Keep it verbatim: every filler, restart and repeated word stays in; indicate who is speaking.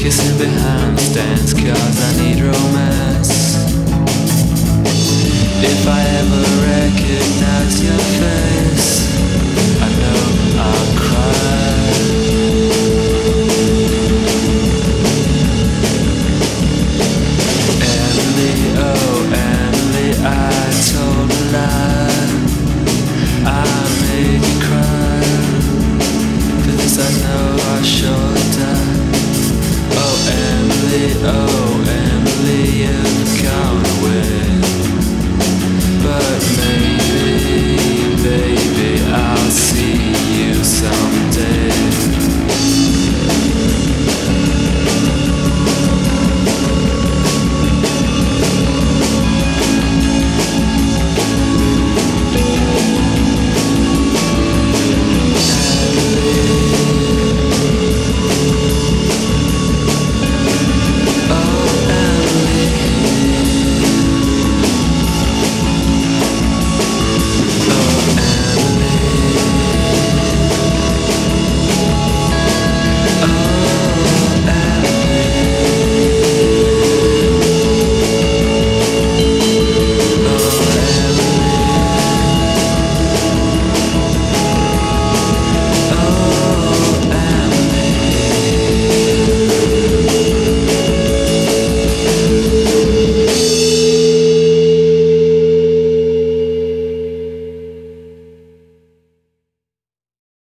Speaker 1: Kissing behind the stands, cause I need romance. If I ever recognize your face, I know I'll cry. Emily, oh Emily, I told a lie. I made you cry. For this I know I sure die. Oh Emily, oh